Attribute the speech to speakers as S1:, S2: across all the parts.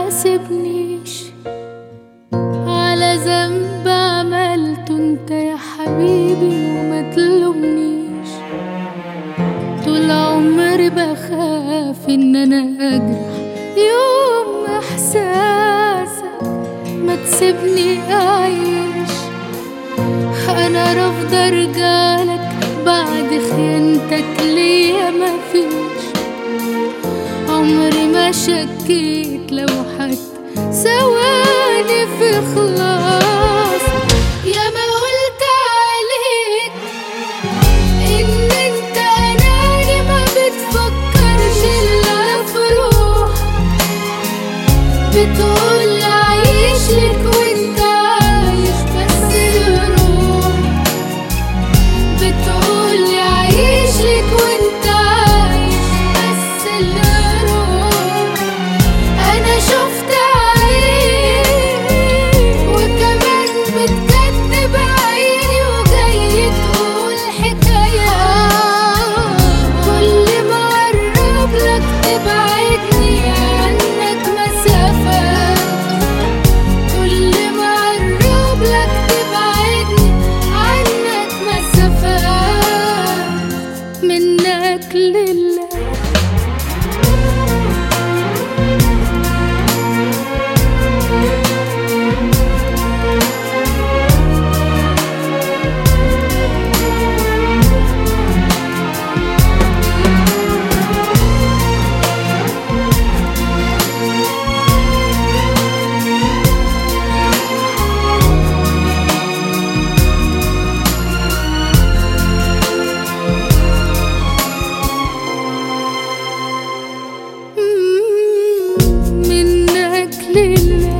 S1: تحاسبنيش على ذنب عملته انت يا حبيبي وما تلومنيش. طول عمري بخاف ان انا اجرح يوم احساسك، ما تسيبني اعيش. انا رافضة ارجعلك بعد خيانتك ليا، مفيش عمري ما شكيت لو حتى ثواني في خلاص. يا ما قلت عليك ان انت اناني، ما بتفكرش الا في روحك. بتقول عايش لك وانت عايش بس لروحك. بتقول عايش لك وانت عايش بس لروحك. انا شفت عينيك وكمان بتكدب عيني، وجاي تقول حكاية. كل ما اقرب لك تبعدني عنك مسافات. كل ما اقرب لك تبعدني عنك مسافات. منك لله لله.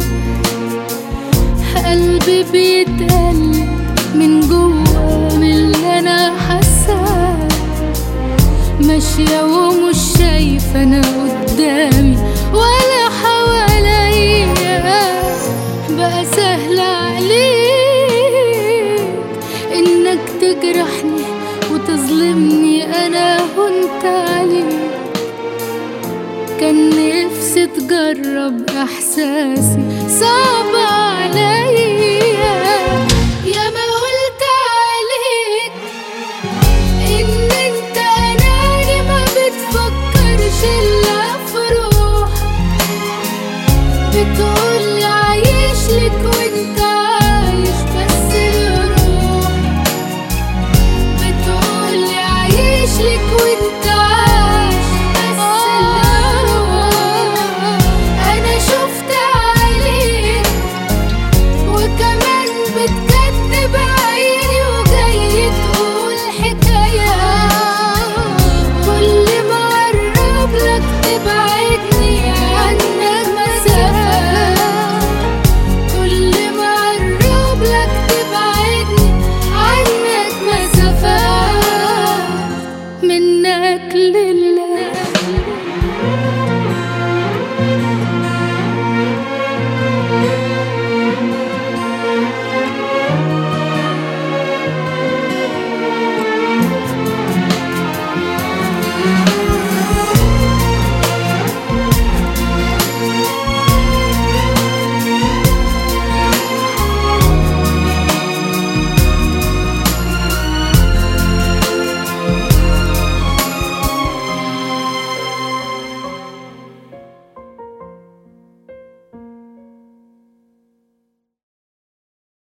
S1: قلبي بيتقلب من جوا من اللي انا حاساه. ماشية ومش شايفة انا قدامي ولا حواليا. بقى سهل عليك انك تجرحني وتظلمني، انا هنت عليك. كان نفسي تجرب احساسي، صعب عليا.